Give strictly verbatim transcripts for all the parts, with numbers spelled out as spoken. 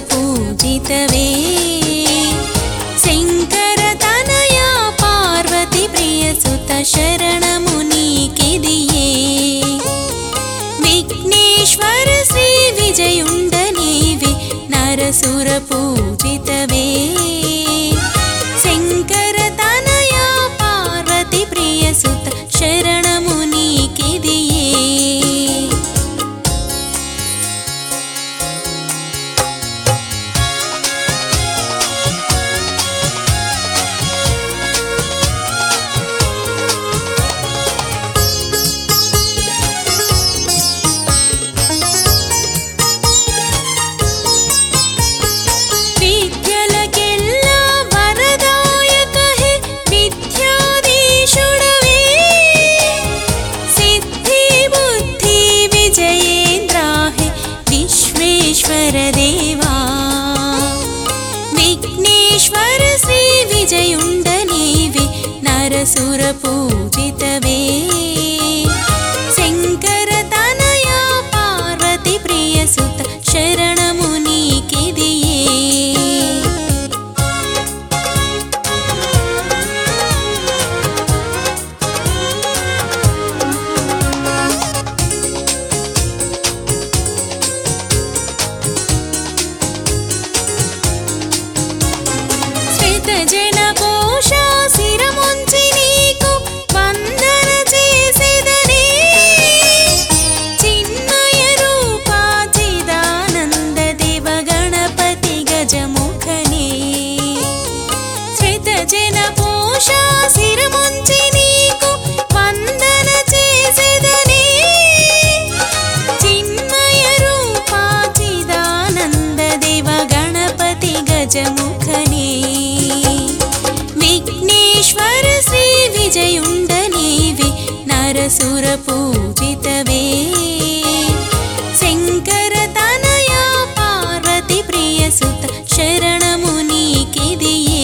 पूजितवे शंकर तनया पार्वती प्रियसुत शरणमु नीकिदिये विघ्नेश्वर श्री विजयुंड नीवे नरसुर पूजितवे शंकर तनया पार्वती प्रियसुत शरणमु नीकिदिये देवा विघ्नेश्वर श्री विजयुंड नीवे नरसुर पूजितवे शंकर तनया पार्वती प्रियसुत शरणमु नीकिदिये जन कोशा सिरमुंचि नीकु वंदन चेसेदने चिन्मय रूपा चिदानंद देव गणपति गजमुखने श्वेत जन कोशा सिरमुंचि नीकु वंदन चेसेदने चिन्मय रूपा चिदानंद देव गणपति गजमुखने विघ्नेश्वर श्री विजयुंड नीवे नरसुर पूजितवे शंकर तनया पार्वती प्रियसुत शरणमु नीकिदिये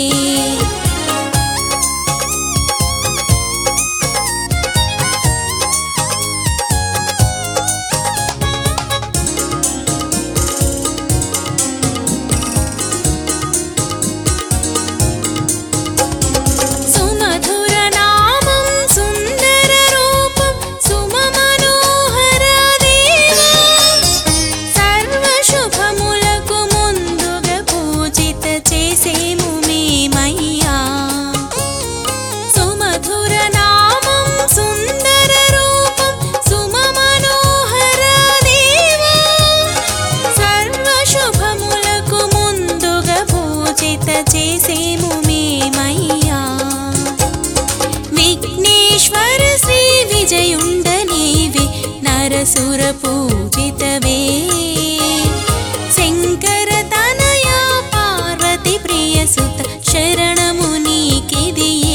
చేసేము మేమయ్యా విఘ్నేశ్వర శ్రీ విజయుండ నీవే నరసుర పూజితవే శంకర తనయా పార్వతి ప్రియసుత శరణము నీకిదియే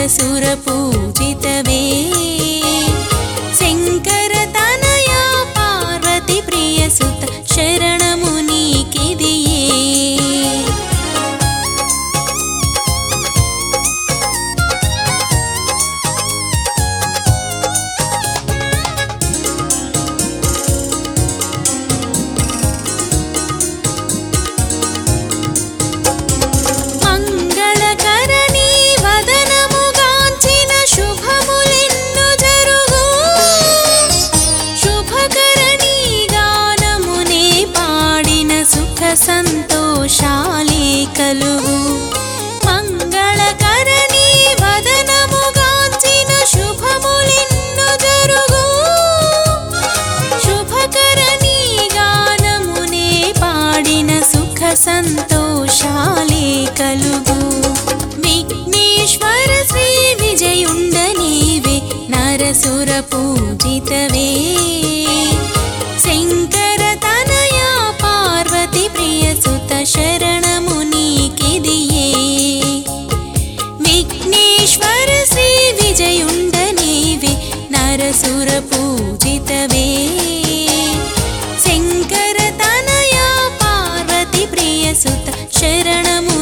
నరసుర పూజితవే శంకర తనయా పార్వతి ప్రియసుత శరణము నీకిదియే సంతోషాలే కలుగు మంగళకరణి వదనముగాంచిన శుభములెన్నో జరుగు శుభకరణి గానమునే పాడిన సుఖ సంతోషాలే కలుగు విఘ్నేశ్వర శ్రీ విజయుండ నీవే నరసుర పూజితవే శంకర తనయా పార్వతి ప్రియసుత శరణము నీకిదియే విఘ్నేశ్వర శ్రీ విజయుండ నీవే నరసుర పూజితవే శంకర తనయా పార్వతి ప్రియసుత శరణము